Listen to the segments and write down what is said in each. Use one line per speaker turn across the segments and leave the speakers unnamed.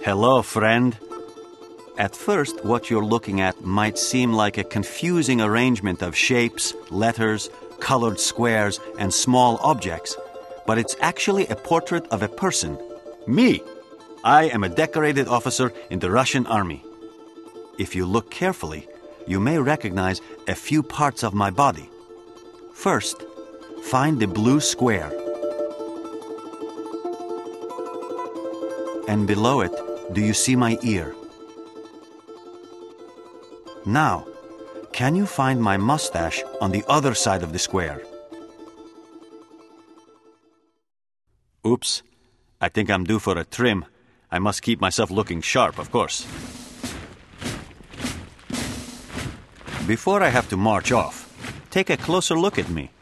Hello, friend. At first, what you're looking at might seem like a confusing arrangement of shapes, letters, colored squares, and small objects, but it's actually a portrait of a person. Me! I am a decorated officer in the Russian army. If you look carefully, you may recognize a few parts of my body. First, find the blue square. And below it, do you see my ear? Now, can you find my mustache on the other side of the square? Oops, I think I'm due for a trim. I must keep myself looking sharp, of course. Before I have to march off, take a closer look at me.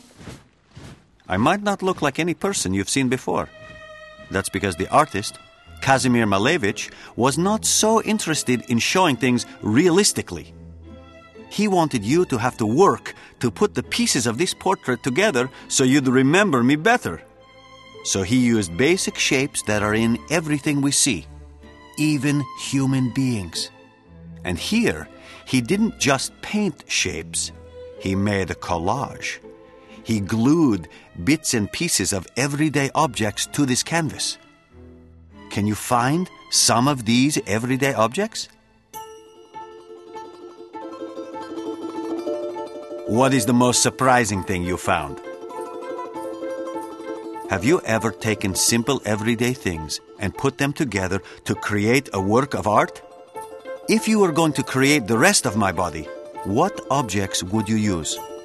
I might not look like any person you've seen before. That's because the artist, Kazimir Malevich, was not so interested in showing things realistically. He wanted you to have to work to put the pieces of this portrait together so you'd remember me better. So he used basic shapes that are in everything we see, even human beings. And here, he didn't just paint shapes. He made a collage. He glued bits and pieces of everyday objects to this canvas. Can you find some of these everyday objects? What is the most surprising thing you found? Have you ever taken simple everyday things and put them together to create a work of art? If you were going to create the rest of my body, what objects would you use?